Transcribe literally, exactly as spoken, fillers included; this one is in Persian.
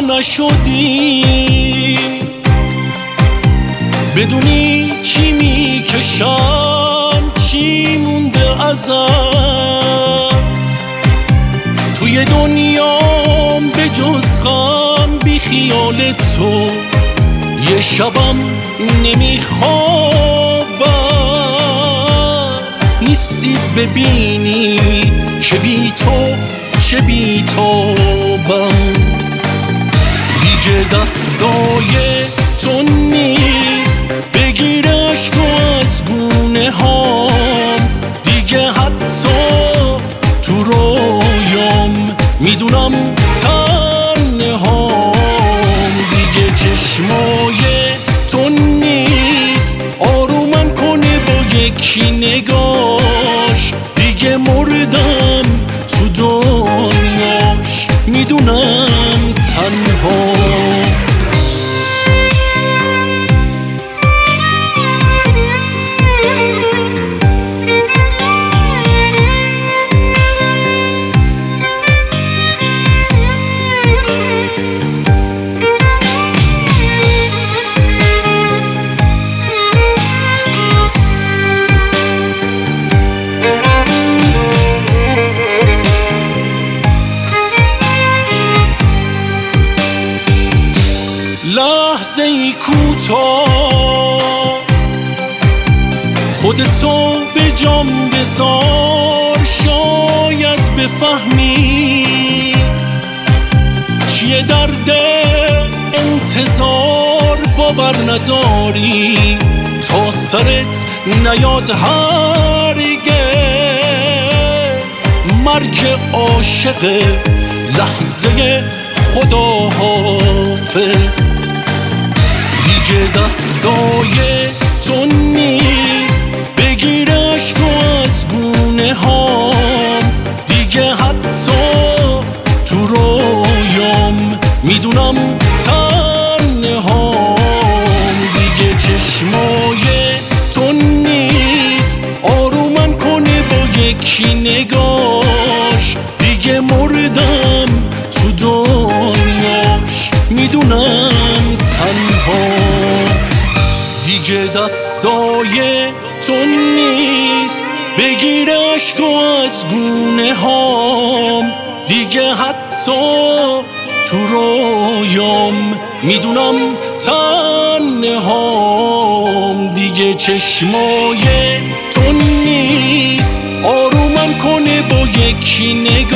نشدی، بدونی چی میکشم، چی مونده ازت. توی دنیام به جز غم بی خیال تو یه شبم نمیخوابم. نیستی ببینی که بی تو چه بی تابم. دیگه دستای تو نیست بگیر عشقو از گونه هام. دیگه حتی تو رویام میدونم تنهام. دیگه چشمای تو نیست آرومم کنه با یکی نگاش. دیگه مردم تو دنیاش میدونم تنها. لحظه ای کوتاه خودتو به جام بذار، شاید بفهمی چیه درد انتظار. باور نداری تا سرت نیاد هرگز. مرگ عاشق لحظه خداحافظ. دیگه دستای تو نیست بگیر عشقو از گونه هام. دیگه حتی تو رویام میدونم تنهام. دیگه چشمای تو نیست آرومم کنه با یکی نگاش. دیگه مردم تو دنیاش میدونم تنها. دیگه دستای تو نیست بگیر عشقو از گونه هام. دیگه حتی تو رویام میدونم تنهام. دیگه چشمای تو نیست آرومم کنه با یکی نگاه.